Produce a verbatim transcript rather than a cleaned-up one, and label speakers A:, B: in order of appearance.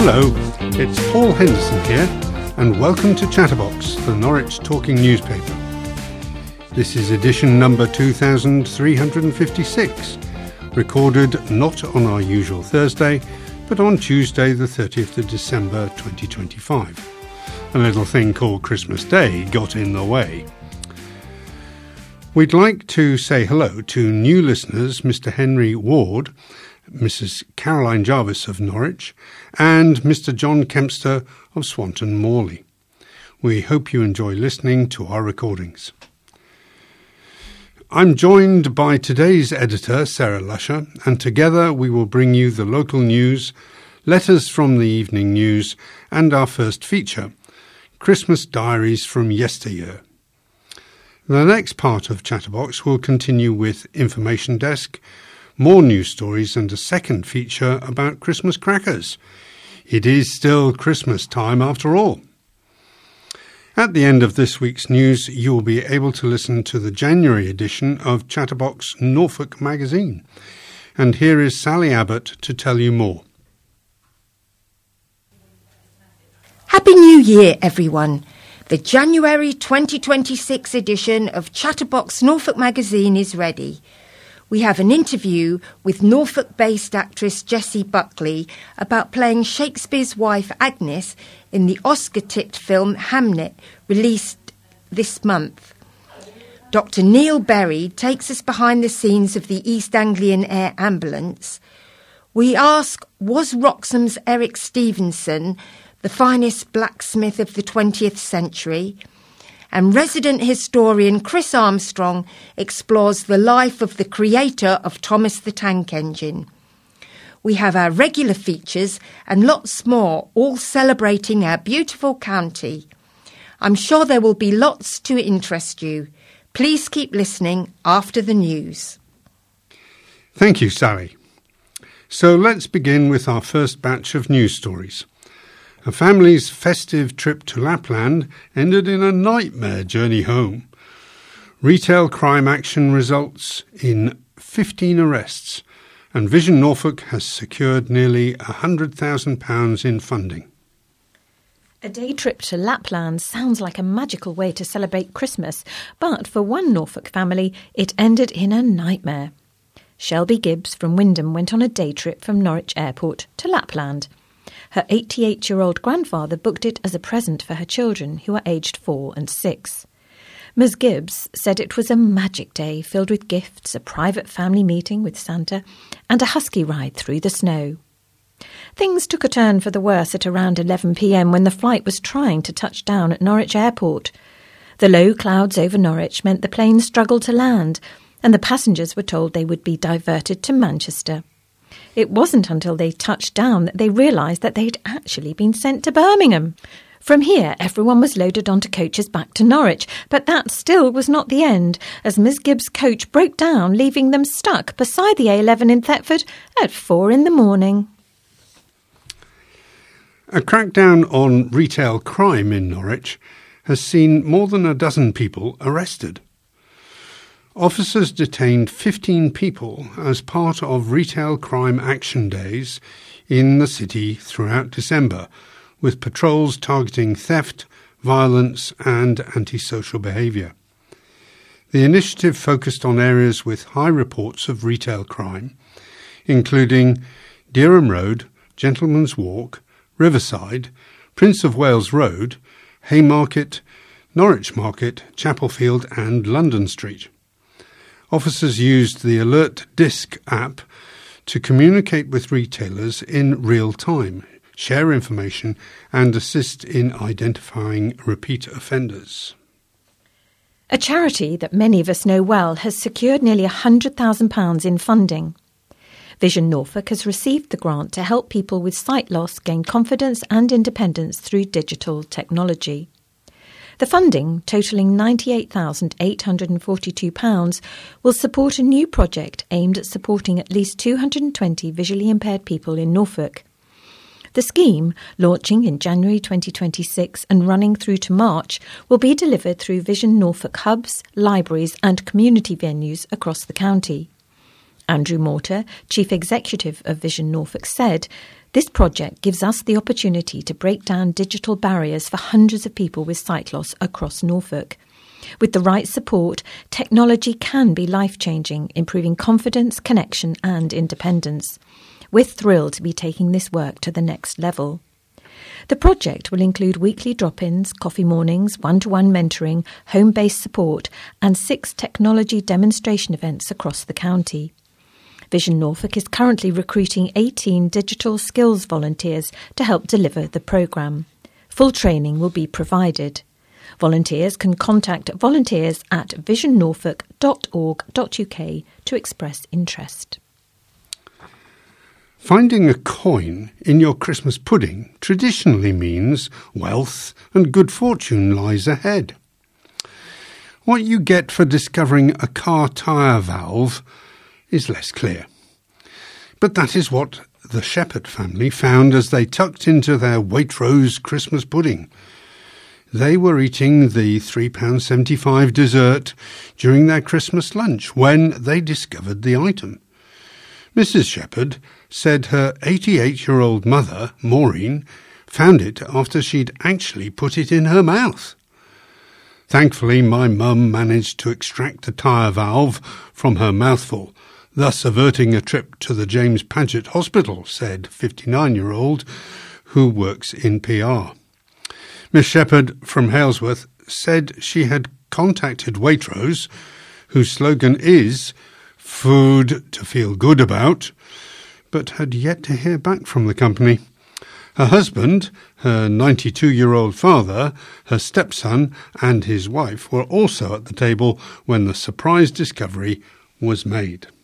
A: Hello, it's Paul Henderson here, and welcome to Chatterbox, the Norwich Talking newspaper. This is edition number two thousand three hundred fifty-six, recorded not on our usual Thursday, but on Tuesday the thirtieth of December twenty twenty-five. A little thing called Christmas Day got in the way. We'd like to say hello to new listeners, Mister Henry Ward, Missus Caroline Jarvis of Norwich, and Mister John Kempster of Swanton Morley. We hope you enjoy listening to our recordings. I'm joined by today's editor, Sarah Lusher, and together we will bring you the local news, letters from the evening news, and our first feature, Christmas Diaries from Yesteryear. The next part of Chatterbox will continue with Information Desk, more news stories and a second feature about Christmas crackers. It is still Christmas time after all. At the end of this week's news, you will be able to listen to the January edition of Chatterbox Norfolk magazine. And here is Sally Abbott to tell you more.
B: Happy New Year, everyone. The January twenty twenty-six edition of Chatterbox Norfolk magazine is ready. We have an interview with Norfolk-based actress Jessie Buckley about playing Shakespeare's wife Agnes in the Oscar-tipped film Hamnet, released this month. Doctor Neil Berry takes us behind the scenes of the East Anglian Air Ambulance. We ask, was Wroxham's Eric Stevenson the finest blacksmith of the twentieth century? And resident historian Chris Armstrong explores the life of the creator of Thomas the Tank Engine. We have our regular features and lots more, all celebrating our beautiful county. I'm sure there will be lots to interest you. Please keep listening after the news.
A: Thank you, Sally. So let's begin with our first batch of news stories. A family's festive trip to Lapland ended in a nightmare journey home. Retail crime action results in fifteen arrests, and Vision Norfolk has secured nearly one hundred thousand pounds in funding.
C: A day trip to Lapland sounds like a magical way to celebrate Christmas, but for one Norfolk family, it ended in a nightmare. Shelby Gibbs from Wyndham went on a day trip from Norwich Airport to Lapland. Her eighty-eight-year-old grandfather booked it as a present for her children, who are aged four and six. Miz Gibbs said it was a magic day filled with gifts, a private family meeting with Santa, and a husky ride through the snow. Things took a turn for the worse at around eleven p.m. when the flight was trying to touch down at Norwich Airport. The low clouds over Norwich meant the plane struggled to land, and the passengers were told they would be diverted to Manchester. It wasn't until they touched down that they realised that they'd actually been sent to Birmingham. From here, everyone was loaded onto coaches back to Norwich, but that still was not the end, as Miz Gibbs' coach broke down, leaving them stuck beside the A eleven in Thetford at four in the morning.
A: A crackdown on retail crime in Norwich has seen more than a dozen people arrested. Officers detained fifteen people as part of retail crime action days in the city throughout December, with patrols targeting theft, violence and antisocial behaviour. The initiative focused on areas with high reports of retail crime, including Dereham Road, Gentleman's Walk, Riverside, Prince of Wales Road, Haymarket, Norwich Market, Chapelfield and London Street. Officers used the Alert Disc app to communicate with retailers in real time, share information and assist in identifying repeat offenders.
C: A charity that many of us know well has secured nearly one hundred thousand pounds in funding. Vision Norfolk has received the grant to help people with sight loss gain confidence and independence through digital technology. The funding, totalling ninety-eight thousand eight hundred forty-two pounds, will support a new project aimed at supporting at least two hundred twenty visually impaired people in Norfolk. The scheme, launching in January twenty twenty-six and running through to March, will be delivered through Vision Norfolk hubs, libraries and community venues across the county. Andrew Morter, Chief Executive of Vision Norfolk, said, "This project gives us the opportunity to break down digital barriers for hundreds of people with sight loss across Norfolk. With the right support, technology can be life-changing, improving confidence, connection and independence. We're thrilled to be taking this work to the next level." The project will include weekly drop-ins, coffee mornings, one-to-one mentoring, home-based support and six technology demonstration events across the county. Vision Norfolk is currently recruiting eighteen digital skills volunteers to help deliver the programme. Full training will be provided. Volunteers can contact volunteers at vision norfolk dot org dot U K to express interest.
A: Finding a coin in your Christmas pudding traditionally means wealth and good fortune lies ahead. What you get for discovering a car tyre valve is less clear. But that is what the Shepherd family found as they tucked into their Waitrose Christmas pudding. They were eating the three pounds seventy-five dessert during their Christmas lunch when they discovered the item. Missus Shepherd said her eighty-eight-year-old mother, Maureen, found it after she'd actually put it in her mouth. "Thankfully, my mum managed to extract the tyre valve from her mouthful, thus averting a trip to the James Paget Hospital," said fifty-nine-year-old who works in P R. Miss Shepherd from Halesworth said she had contacted Waitrose, whose slogan is "Food to feel good about," but had yet to hear back from the company. Her husband, her ninety-two-year-old father, her stepson and his wife were also at the table when the surprise discovery was made.